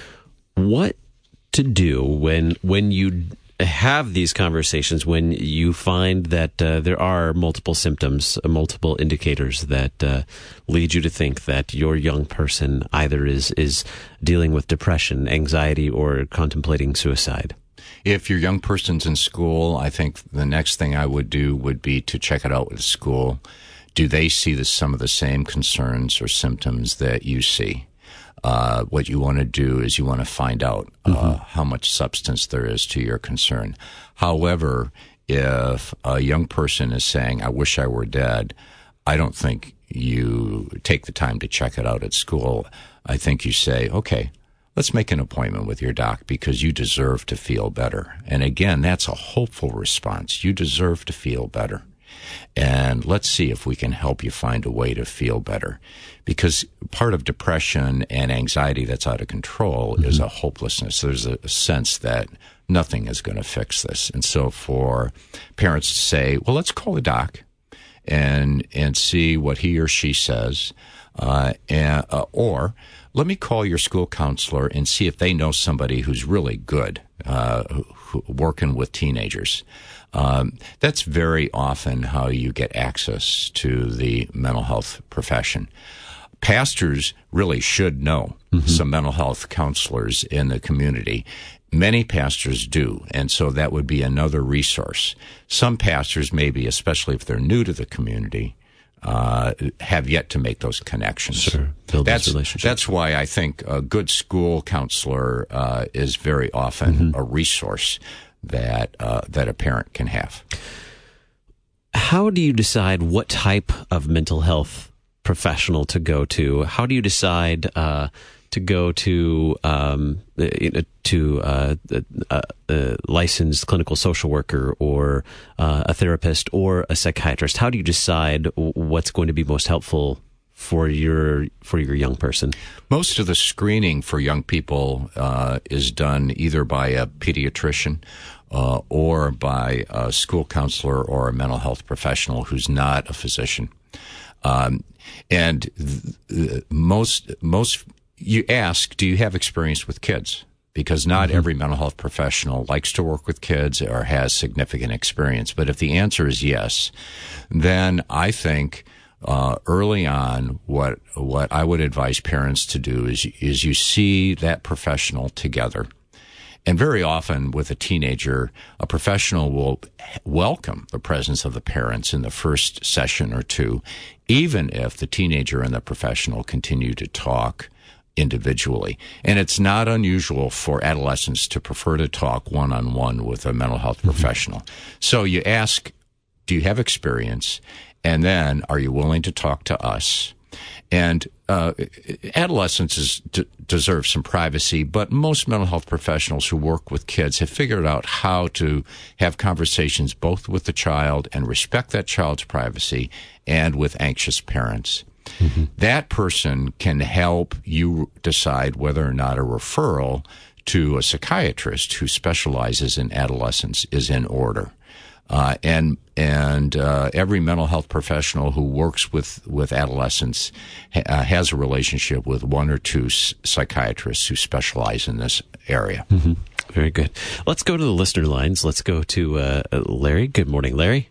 What to do when when you have these conversations, when you find that uh, there are multiple symptoms, uh, multiple indicators that uh, lead you to think that your young person either is is dealing with depression, anxiety, or contemplating suicide? If your young person's in school, I think the next thing I would do would be to check it out with school. Do they see the, some of the same concerns or symptoms that you see? Uh, what you want to do is you want to find out uh, mm-hmm. how much substance there is to your concern. However, if a young person is saying, I wish I were dead, I don't think you take the time to check it out at school. I think you say, okay, let's make an appointment with your doc because you deserve to feel better. And again, that's a hopeful response. You deserve to feel better. And let's see if we can help you find a way to feel better. Because part of depression and anxiety that's out of control mm-hmm. is a hopelessness. There's a, a sense that nothing is going to fix this. And so for parents to say, well, let's call the doc and and see what he or she says, uh, and, uh, or let me call your school counselor and see if they know somebody who's really good uh, who, working with teenagers. Um, that's very often how you get access to the mental health profession. Pastors really should know mm-hmm. some mental health counselors in the community. Many pastors do, and so that would be another resource. Some pastors, maybe, especially if they're new to the community, uh, have yet to make those connections. Sure. Build that's, those relationships. That's why I think a good school counselor uh, is very often mm-hmm. a resource that uh, that a parent can have. How do you decide what type of mental health professional to go to? How do you decide uh, to go to um, to uh, a, a licensed clinical social worker or uh, a therapist or a psychiatrist? How do you decide what's going to be most helpful for your for your young person? Most of the screening for young people uh, is done either by a pediatrician uh, or by a school counselor or a mental health professional who's not a physician. Um, and th- th- most most you ask, do you have experience with kids? Because not mm-hmm. every mental health professional likes to work with kids or has significant experience. But if the answer is yes, then I think Uh, early on, what what I would advise parents to do is is you see that professional together, and very often with a teenager, a professional will welcome the presence of the parents in the first session or two, even if the teenager and the professional continue to talk individually. And it's not unusual for adolescents to prefer to talk one-on-one with a mental health mm-hmm. professional. So you ask, do you have experience? And then, are you willing to talk to us? And uh, adolescents is, d- deserve some privacy, but most mental health professionals who work with kids have figured out how to have conversations both with the child and respect that child's privacy and with anxious parents. Mm-hmm. That person can help you decide whether or not a referral to a psychiatrist who specializes in adolescence is in order. Uh, and and uh, every mental health professional who works with, with adolescents ha- uh, has a relationship with one or two s- psychiatrists who specialize in this area. Mm-hmm. Very good. Let's go to the listener lines. Let's go to uh, Larry. Good morning, Larry.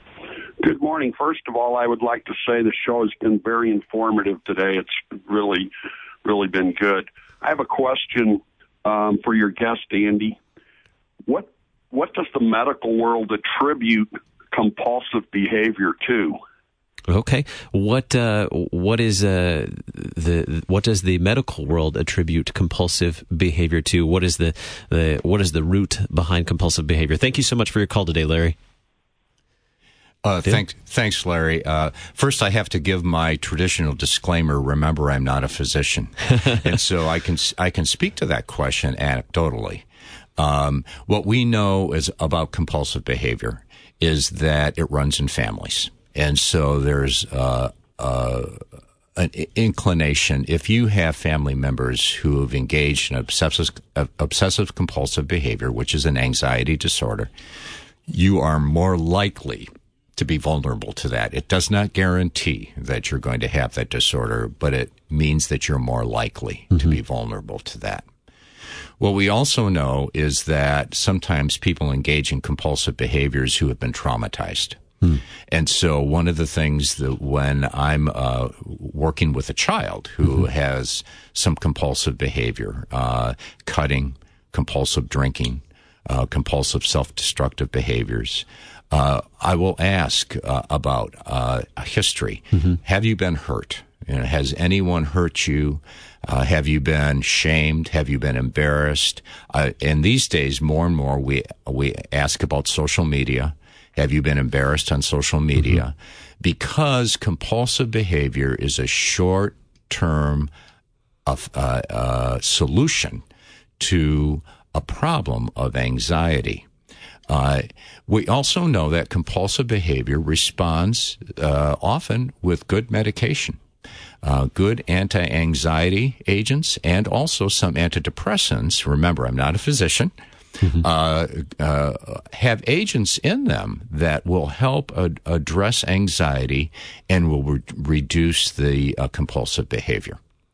Good morning. First of all, I would like to say the show has been very informative today. It's really, really been good. I have a question um, for your guest, Andy. What What does the medical world attribute compulsive behavior to? Okay, what uh, what is uh, the what does the medical world attribute compulsive behavior to? What is the, the what is the root behind compulsive behavior? Thank you so much for your call today, Larry. Uh, thanks, thanks, Larry. Uh, first, I have to give my traditional disclaimer. Remember, I'm not a physician, and so I can I can speak to that question anecdotally. Um, what we know is about compulsive behavior is that it runs in families, and so there's uh, uh, an inclination. If you have family members who have engaged in obsessive obsessive compulsive behavior, which is an anxiety disorder, you are more likely to be vulnerable to that. It does not guarantee that you're going to have that disorder, but it means that you're more likely mm-hmm. to be vulnerable to that. What we also know is that sometimes people engage in compulsive behaviors who have been traumatized. Mm. And so one of the things that when I'm uh, working with a child who mm-hmm. has some compulsive behavior, uh, cutting, compulsive drinking, uh, compulsive self-destructive behaviors, Uh, I will ask uh, about uh, a history. Mm-hmm. Have you been hurt? You know, has anyone hurt you? Uh, have you been shamed? Have you been embarrassed? Uh, and these days, more and more, we we ask about social media. Have you been embarrassed on social media? Mm-hmm. Because compulsive behavior is a short-term of, uh, uh, solution to a problem of anxiety. Uh, we also know that compulsive behavior responds uh, often with good medication, uh, good anti-anxiety agents, and also some antidepressants. Remember, I'm not a physician. Mm-hmm. Uh, uh, have agents in them that will help ad- address anxiety and will re- reduce the uh, compulsive behavior.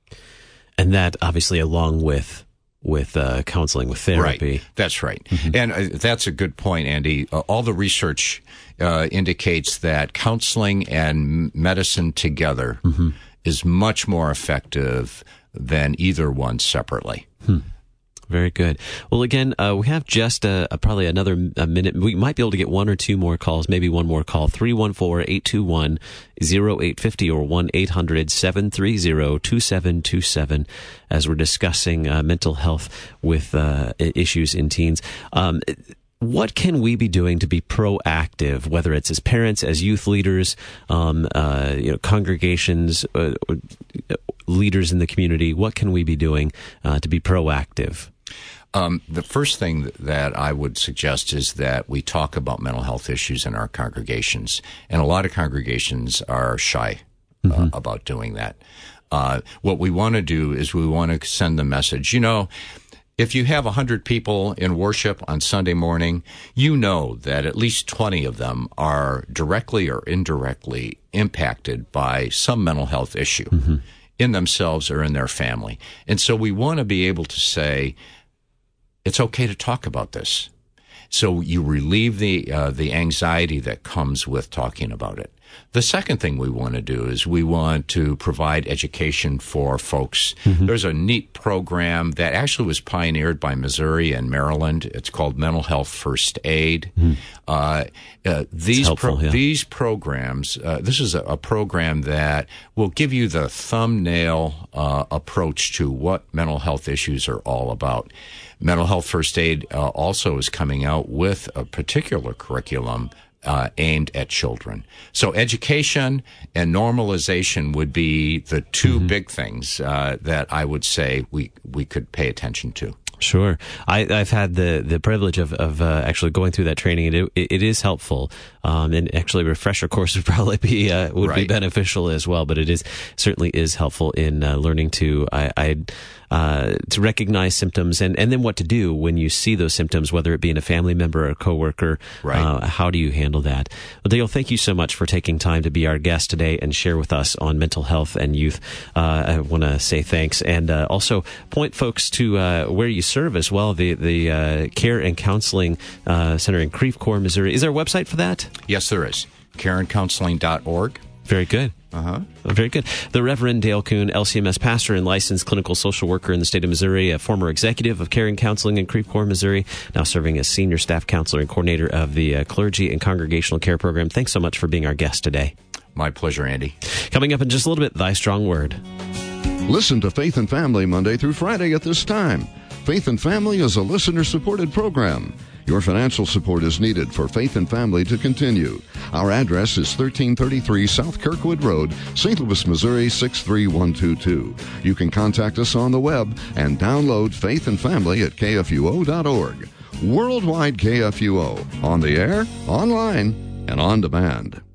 And that obviously along with with uh, counseling, with therapy. Right. That's right. Mm-hmm. And uh, that's a good point, Andy. Uh, all the research uh, indicates that counseling and medicine together mm-hmm. is much more effective than either one separately. Hmm. Very good. Well, again, uh, we have just uh, probably another a minute. We might be able to get one or two more calls, maybe one more call. three one four, eight two one, zero eight five zero or one eight hundred, seven three zero, two seven two seven as we're discussing uh, mental health with uh, issues in teens. Um, what can we be doing to be proactive, whether it's as parents, as youth leaders, um, uh, you know, congregations, uh, leaders in the community? What can we be doing uh, to be proactive? Um, the first thing that I would suggest is that we talk about mental health issues in our congregations. And a lot of congregations are shy uh, mm-hmm. about doing that. Uh, what we want to do is we want to send the message, you know, if you have one hundred people in worship on Sunday morning, you know that at least twenty of them are directly or indirectly impacted by some mental health issue mm-hmm. in themselves or in their family. And so we want to be able to say, it's okay to talk about this. So you relieve the uh, the anxiety that comes with talking about it. The second thing we want to do is we want to provide education for folks. Mm-hmm. There's a neat program that actually was pioneered by Missouri and Maryland. It's called Mental Health First Aid. Mm-hmm. Uh, uh, these helpful, pro- yeah. these programs, uh, this is a, a program that will give you the thumbnail uh, approach to what mental health issues are all about. Mental Health First Aid uh, also is coming out with a particular curriculum uh, aimed at children. So education and normalization would be the two mm-hmm. big things uh, that I would say we, we could pay attention to. Sure. I, I've had the, the privilege of, of uh, actually going through that training, and it, it is helpful. Um, and actually, a refresher course would probably be uh, would right. be beneficial as well. But it is certainly is helpful in uh, learning to I, I uh, to recognize symptoms and, and then what to do when you see those symptoms, whether it be in a family member or a coworker. Right. Uh, how do you handle that? Well, Dale, thank you so much for taking time to be our guest today and share with us on mental health and youth. Uh, I want to say thanks and uh, also point folks to uh, where you serve as well, the the uh, Care and Counseling uh, Center in Creve Coeur, Missouri. Is there a website for that? Yes, there is. care and counseling dot org. Very good. Uh-huh. Very good. The Reverend Dale Kuhn, L C M S pastor and licensed clinical social worker in the state of Missouri, a former executive of Care and Counseling in Creve Coeur, Missouri, now serving as senior staff counselor and coordinator of the uh, Clergy and Congregational Care Program. Thanks so much for being our guest today. My pleasure, Andy. Coming up in just a little bit, Thy Strong Word. Listen to Faith and Family Monday through Friday at this time. Faith and Family is a listener-supported program. Your financial support is needed for Faith and Family to continue. Our address is thirteen thirty-three South Kirkwood Road, Saint Louis, Missouri six three one two two. You can contact us on the web and download Faith and Family at K F U O dot org. Worldwide K F U O, on the air, online, and on demand.